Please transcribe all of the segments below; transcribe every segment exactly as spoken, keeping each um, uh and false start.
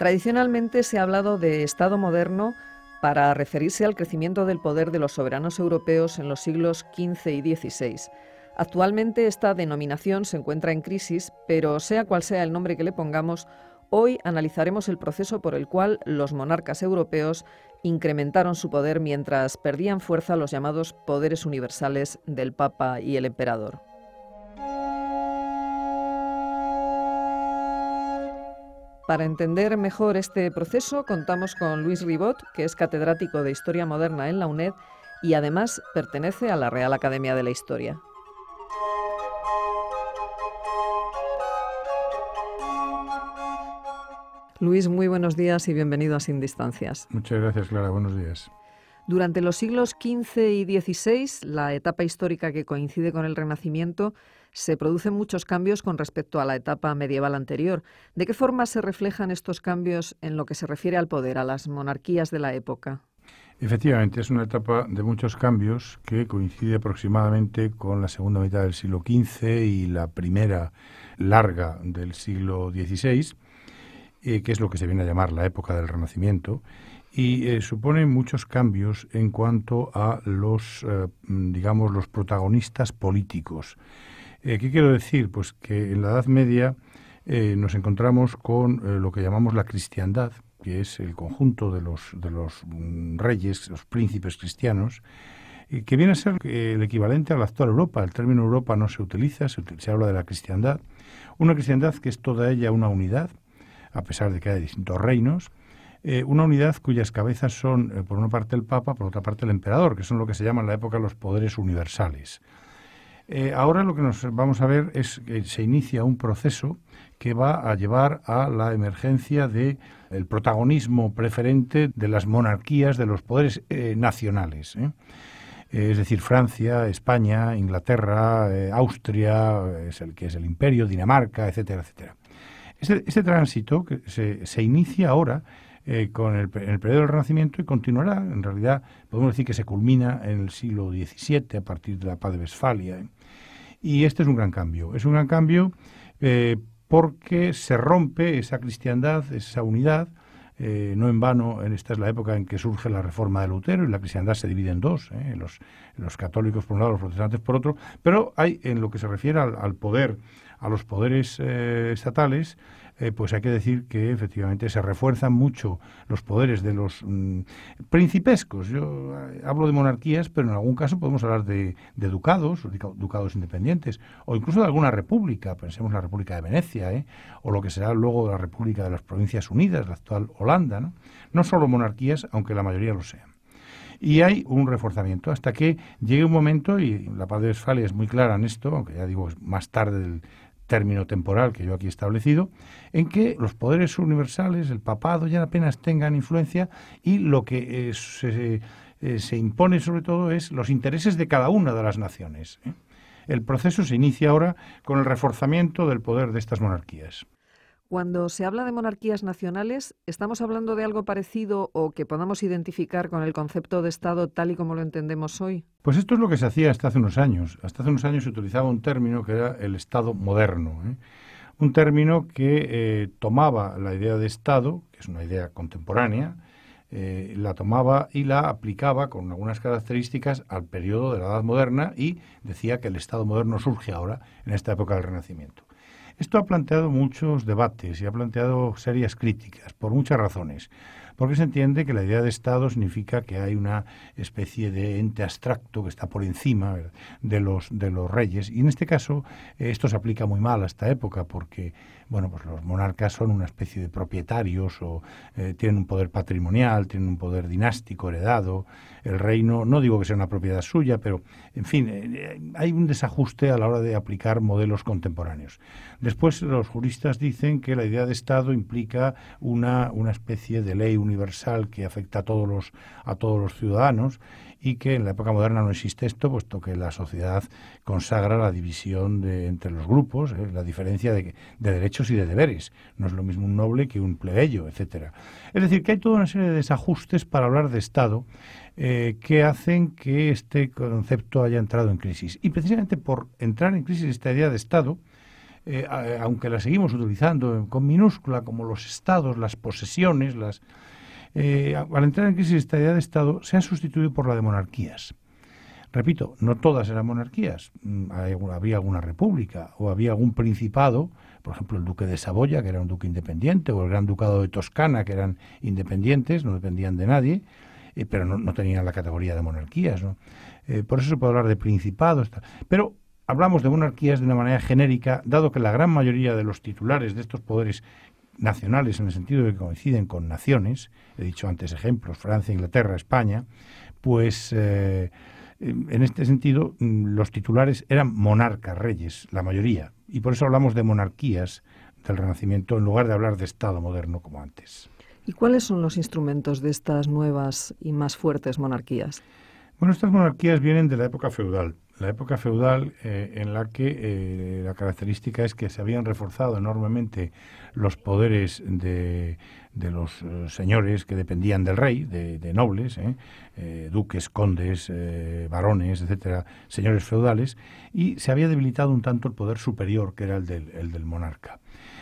Tradicionalmente se ha hablado de Estado moderno para referirse al crecimiento del poder de los soberanos europeos en los siglos quince y dieciséis. Actualmente esta denominación se encuentra en crisis, pero sea cual sea el nombre que le pongamos, hoy analizaremos el proceso por el cual los monarcas europeos incrementaron su poder mientras perdían fuerza los llamados poderes universales del Papa y el Emperador. Para entender mejor este proceso, contamos con Luis Ribot, que es catedrático de Historia Moderna en la UNED y además pertenece a la Real Academia de la Historia. Luis, muy buenos días y bienvenido a Sin Distancias. Muchas gracias, Clara. Buenos días. Durante los siglos quince y dieciséis, la etapa histórica que coincide con el Renacimiento, se producen muchos cambios con respecto a la etapa medieval anterior. ¿De qué forma se reflejan estos cambios en lo que se refiere al poder, a las monarquías de la época? Efectivamente, es una etapa de muchos cambios que coincide aproximadamente con la segunda mitad del siglo quince y la primera larga del siglo dieciséis, eh, que es lo que se viene a llamar la época del Renacimiento, y eh, supone muchos cambios en cuanto a los, eh, digamos, los protagonistas políticos. Eh, ¿Qué quiero decir? Pues que en la Edad Media eh, nos encontramos con eh, lo que llamamos la cristiandad, que es el conjunto de los, de los mm, reyes, los príncipes cristianos, eh, que viene a ser eh, el equivalente a la actual Europa. El término Europa no se utiliza, se, se habla de la cristiandad. Una cristiandad que es toda ella una unidad, a pesar de que hay distintos reinos, eh, una unidad cuyas cabezas son, eh, por una parte el Papa, por otra parte el Emperador, que son lo que se llama en la época los poderes universales. Eh, ahora lo que nos vamos a ver es que se inicia un proceso que va a llevar a la emergencia del protagonismo preferente de las monarquías, de los poderes eh, nacionales, ¿eh? Eh, es decir, Francia, España, Inglaterra, eh, Austria, es el que es el imperio, Dinamarca, etcétera, etcétera. Este, este tránsito que se, se inicia ahora eh, con el, en el periodo del Renacimiento y continuará, en realidad podemos decir que se culmina en el siglo diecisiete a partir de la Paz de Westfalia, ¿eh? Y este es un gran cambio, es un gran cambio eh, porque se rompe esa cristiandad, esa unidad. Eh, no en vano, en esta es la época en que surge la reforma de Lutero y la cristiandad se divide en dos, ¿eh? los, los católicos por un lado, los protestantes por otro, pero hay, en lo que se refiere al, al poder, a los poderes eh, estatales, eh, pues hay que decir que efectivamente se refuerzan mucho los poderes de los mm, principescos. Yo eh, hablo de monarquías, pero en algún caso podemos hablar de, de ducados, ducados independientes, o incluso de alguna república, pensemos en la República de Venecia, ¿eh? o lo que será luego la República de las Provincias Unidas, la actual Holanda, ¿no? No solo monarquías, aunque la mayoría lo sean. Y hay un reforzamiento hasta que llegue un momento, y la Paz de Westfalia es muy clara en esto, aunque ya digo, es más tarde del término temporal que yo aquí he establecido, en que los poderes universales, el papado, ya apenas tengan influencia y lo que eh, se, eh, se impone sobre todo es los intereses de cada una de las naciones, ¿eh? El proceso se inicia ahora con el reforzamiento del poder de estas monarquías. Cuando se habla de monarquías nacionales, ¿estamos hablando de algo parecido o que podamos identificar con el concepto de Estado tal y como lo entendemos hoy? Pues esto es lo que se hacía hasta hace unos años. Hasta hace unos años se utilizaba un término que era el Estado moderno, ¿eh? Un término que eh, tomaba la idea de Estado, que es una idea contemporánea, eh, la tomaba y la aplicaba con algunas características al periodo de la Edad Moderna y decía que el Estado moderno surge ahora, en esta época del Renacimiento. Esto ha planteado muchos debates y ha planteado serias críticas, por muchas razones. Porque se entiende que la idea de Estado significa que hay una especie de ente abstracto que está por encima de los, de los reyes. Y en este caso eh, esto se aplica muy mal a esta época porque bueno, pues los monarcas son una especie de propietarios o eh, tienen un poder patrimonial, tienen un poder dinástico heredado. El reino, no digo que sea una propiedad suya, pero en fin, eh, hay un desajuste a la hora de aplicar modelos contemporáneos. Después los juristas dicen que la idea de Estado implica una, una especie de ley universal que afecta a todos los, a todos los ciudadanos y que en la época moderna no existe esto, puesto que la sociedad consagra la división de, entre los grupos, ¿eh? la diferencia de, de derechos y de deberes. No es lo mismo un noble que un plebeyo, etcétera. Es decir, que hay toda una serie de desajustes para hablar de Estado eh, que hacen que este concepto haya entrado en crisis. Y precisamente por entrar en crisis esta idea de Estado, eh, a, aunque la seguimos utilizando con minúscula, como los estados, las posesiones, las eh, al entrar en crisis esta idea de Estado se ha sustituido por la de monarquías. Repito, no todas eran monarquías, había alguna república o había algún principado, por ejemplo el duque de Saboya, que era un duque independiente, o el gran ducado de Toscana, que eran independientes, no dependían de nadie, eh, pero no, no tenían la categoría de monarquías, ¿no? Eh, por eso se puede hablar de principados, tal. Pero hablamos de monarquías de una manera genérica, dado que la gran mayoría de los titulares de estos poderes nacionales, en el sentido de que coinciden con naciones, he dicho antes ejemplos, Francia, Inglaterra, España, pues... Eh, en este sentido, los titulares eran monarcas, reyes, la mayoría, y por eso hablamos de monarquías del Renacimiento en lugar de hablar de Estado moderno como antes. ¿Y cuáles son los instrumentos de estas nuevas y más fuertes monarquías? Bueno, estas monarquías vienen de la época feudal, la época feudal eh, en la que eh, la característica es que se habían reforzado enormemente los poderes de, de los eh, señores que dependían del rey, de, de nobles, eh, eh, duques, condes, eh, varones, etcétera, señores feudales, y se había debilitado un tanto el poder superior, que era el del, el del monarca.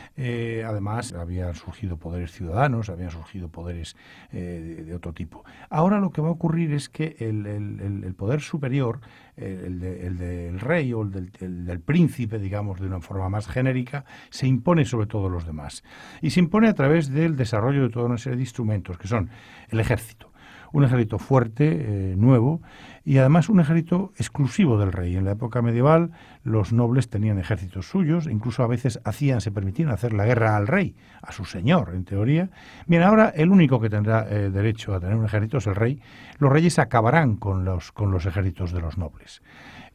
Eh, además, habían surgido poderes ciudadanos, habían surgido poderes eh, de, de otro tipo. Ahora lo que va a ocurrir es que el, el, el poder superior, el, de, el del rey o el del, el del príncipe, digamos, de una forma más genérica, se impone sobre todos los demás. Y se impone a través del desarrollo de toda una serie de instrumentos, que son el ejército. Un ejército fuerte, eh, nuevo, y además un ejército exclusivo del rey. En la época medieval los nobles tenían ejércitos suyos, incluso a veces hacían, se permitían hacer la guerra al rey, a su señor, en teoría. Bien, ahora el único que tendrá eh, derecho a tener un ejército es el rey. Los reyes acabarán con los, con los ejércitos de los nobles.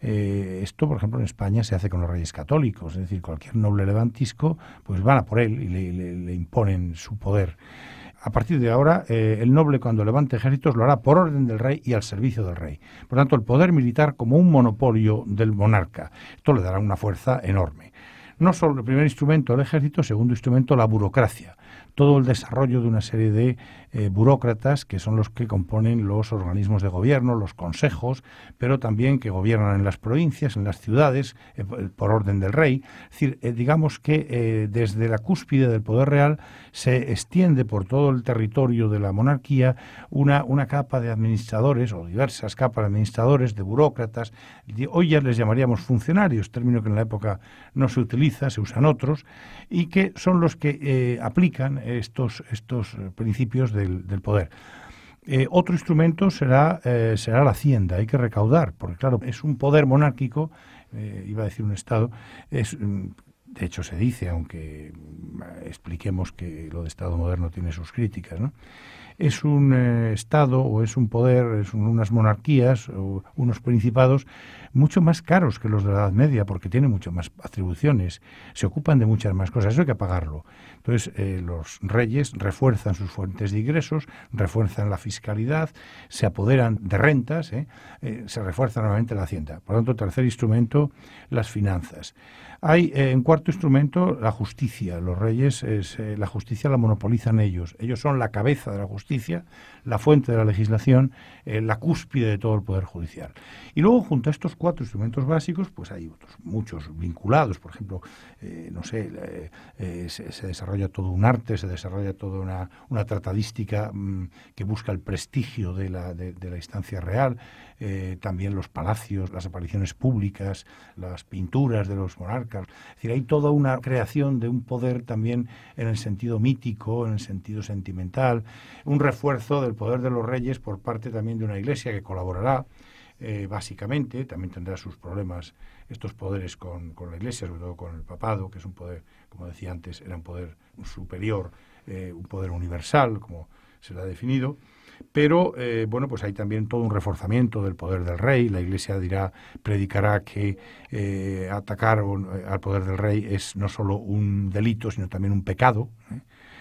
Eh, esto, por ejemplo, en España se hace con los reyes católicos, es decir, cualquier noble levantisco, pues van a por él y le, le, le imponen su poder. A partir de ahora, eh, el noble cuando levante ejércitos lo hará por orden del rey y al servicio del rey. Por tanto, el poder militar como un monopolio del monarca. Esto le dará una fuerza enorme. No solo el primer instrumento el ejército, segundo instrumento la burocracia. Todo el desarrollo de una serie de eh, burócratas que son los que componen los organismos de gobierno, los consejos, pero también que gobiernan en las provincias, en las ciudades, eh, por orden del rey. Es decir, eh, digamos que eh, desde la cúspide del poder real se extiende por todo el territorio de la monarquía una, una capa de administradores o diversas capas de administradores, de burócratas. Hoy ya les llamaríamos funcionarios, término que en la época no se utiliza, se usan otros, y que son los que eh, aplican estos, estos principios del, del poder. Eh, otro instrumento será, eh, será la hacienda, hay que recaudar, porque claro, es un poder monárquico, eh, iba a decir un Estado, es, de hecho se dice, aunque expliquemos que lo de Estado moderno tiene sus críticas, ¿no? Es un eh, Estado o es un poder, es un, unas monarquías o unos principados mucho más caros que los de la Edad Media porque tienen mucho más atribuciones, se ocupan de muchas más cosas, eso hay que pagarlo. Entonces eh, los reyes refuerzan sus fuentes de ingresos, refuerzan la fiscalidad, se apoderan de rentas, ¿eh? Eh, se refuerza nuevamente la hacienda. Por lo tanto, tercer instrumento, las finanzas. Hay eh, en cuarto instrumento la justicia. Los reyes, es, eh, la justicia la monopolizan ellos. Ellos son la cabeza de la justicia, la fuente de la legislación, eh, la cúspide de todo el poder judicial. Y luego, junto a estos cuatro instrumentos básicos, pues hay otros muchos vinculados. Por ejemplo, eh, no sé, eh, eh, se, se desarrolla todo un arte, se desarrolla toda una, una tratadística mmm, que busca el prestigio de la, de, de la instancia real. Eh, también los palacios, las apariciones públicas, las pinturas de los monarcas. Es decir, hay toda una creación de un poder también en el sentido mítico, en el sentido sentimental, un refuerzo del poder de los reyes por parte también de una iglesia que colaborará, eh, básicamente, también tendrá sus problemas estos poderes con, con la iglesia, sobre todo con el papado, que es un poder, como decía antes, era un poder superior, eh, un poder universal, como se lo ha definido. Pero, eh, bueno, pues hay también todo un reforzamiento del poder del rey. La Iglesia dirá, predicará que eh, atacar al poder del rey es no solo un delito, sino también un pecado, ¿eh?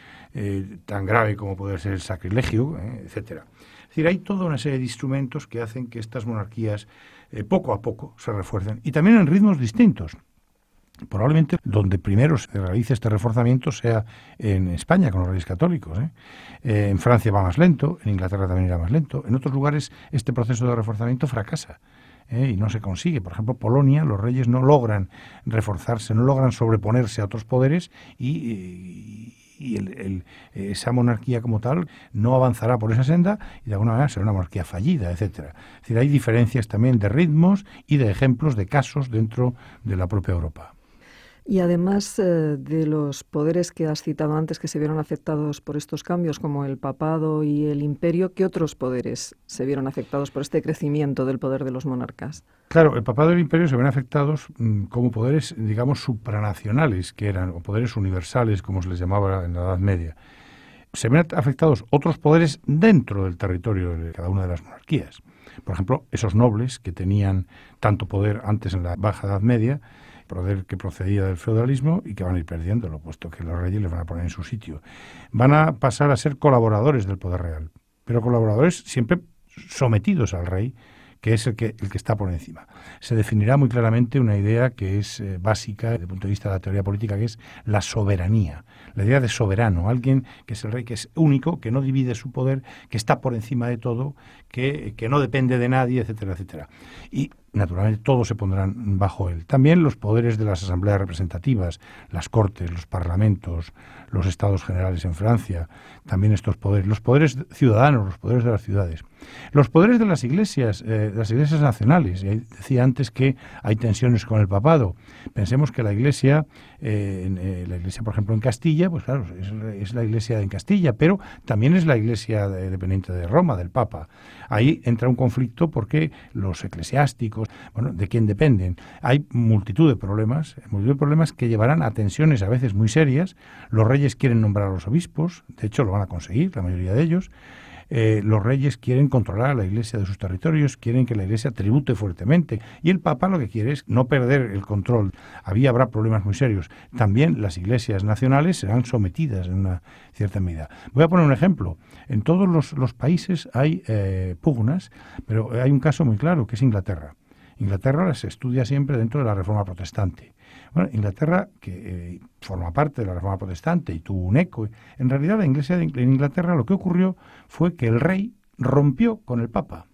Eh, tan grave como puede ser el sacrilegio, ¿eh? etcétera. Es decir, hay toda una serie de instrumentos que hacen que estas monarquías eh, poco a poco se refuercen, y también en ritmos distintos. Probablemente donde primero se realice este reforzamiento sea en España, con los reyes católicos, ¿eh? Eh, en Francia va más lento, en Inglaterra también irá más lento. En otros lugares este proceso de reforzamiento fracasa. ¿eh? Y no se consigue. Por ejemplo, Polonia, los reyes no logran reforzarse, no logran sobreponerse a otros poderes y, y, y el, el, esa monarquía como tal no avanzará por esa senda y de alguna manera será una monarquía fallida, etcétera. Es decir, hay diferencias también de ritmos y de ejemplos de casos dentro de la propia Europa. Y además eh, de los poderes que has citado antes que se vieron afectados por estos cambios, como el papado y el imperio, ¿qué otros poderes se vieron afectados por este crecimiento del poder de los monarcas? Claro, el papado y el imperio se ven afectados mmm, como poderes, digamos, supranacionales, que eran, o poderes universales, como se les llamaba en la Edad Media. Se ven afectados otros poderes dentro del territorio de cada una de las monarquías. Por ejemplo, esos nobles que tenían tanto poder antes en la Baja Edad Media, poder que procedía del feudalismo y que van a ir perdiéndolo, puesto que los reyes les van a poner en su sitio. Van a pasar a ser colaboradores del poder real, pero colaboradores siempre sometidos al rey, que es el que, el que está por encima. Se definirá muy claramente una idea que es eh, básica desde el punto de vista de la teoría política, que es la soberanía. La idea de soberano, alguien que es el rey, que es único, que no divide su poder, que está por encima de todo, que, que no depende de nadie, etcétera, etcétera. Y naturalmente todos se pondrán bajo él. También los poderes de las asambleas representativas, las cortes, los parlamentos, los estados generales en Francia, también estos poderes, los poderes ciudadanos, los poderes de las ciudades. Los poderes de las iglesias, eh, de las iglesias nacionales. Y decía antes que hay tensiones con el papado. Pensemos que la iglesia, eh, en, eh, la iglesia, por ejemplo, en Castilla, pues claro, es, es la iglesia en Castilla, pero también es la iglesia de, dependiente de Roma, del Papa. Ahí entra un conflicto porque los eclesiásticos, bueno, ¿de quién dependen? Hay multitud de problemas, multitud de problemas que llevarán a tensiones a veces muy serias. Los reyes quieren nombrar a los obispos, de hecho lo van a conseguir, la mayoría de ellos. Eh, los reyes quieren controlar a la iglesia de sus territorios, quieren que la iglesia tribute fuertemente, y el papa lo que quiere es no perder el control. Había, habrá problemas muy serios. También las iglesias nacionales serán sometidas en una cierta medida. Voy a poner un ejemplo. En todos los, los países hay eh, pugnas, pero hay un caso muy claro, que es Inglaterra. Inglaterra se estudia siempre dentro de la Reforma Protestante. Bueno, Inglaterra, que eh, forma parte de la Reforma Protestante y tuvo un eco, en realidad la iglesia de en Inglaterra lo que ocurrió fue que el rey rompió con el Papa.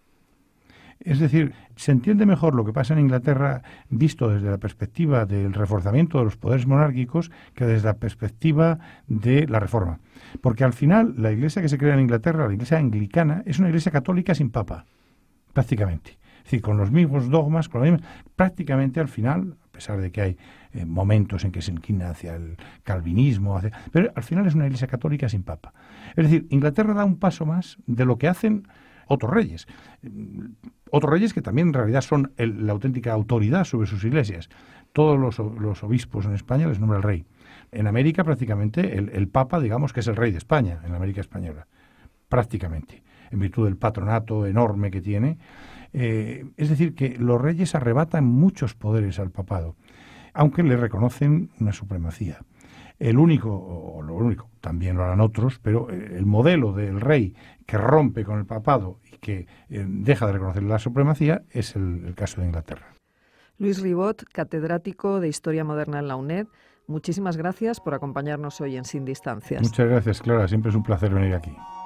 Es decir, se entiende mejor lo que pasa en Inglaterra visto desde la perspectiva del reforzamiento de los poderes monárquicos que desde la perspectiva de la Reforma. Porque al final la iglesia que se crea en Inglaterra, la iglesia anglicana, es una iglesia católica sin Papa, prácticamente. Es decir, con los mismos dogmas, con los mismos, prácticamente al final, a pesar de que hay eh, momentos en que se inclina hacia el calvinismo, hacia, pero al final es una iglesia católica sin papa. Es decir, Inglaterra da un paso más de lo que hacen otros reyes. Otros reyes que también en realidad son el, la auténtica autoridad sobre sus iglesias. Todos los, los obispos en España les nombra el rey. En América prácticamente el, el papa, digamos que es el rey de España, en la América española. Prácticamente, en virtud del patronato enorme que tiene. Eh, es decir, que los reyes arrebatan muchos poderes al papado, aunque le reconocen una supremacía. El único, o lo único, también lo harán otros, pero el modelo del rey que rompe con el papado y que eh, deja de reconocer la supremacía es el, el caso de Inglaterra. Luis Ribot, catedrático de Historia Moderna en la UNED, muchísimas gracias por acompañarnos hoy en Sin Distancias. Muchas gracias, Clara, siempre es un placer venir aquí.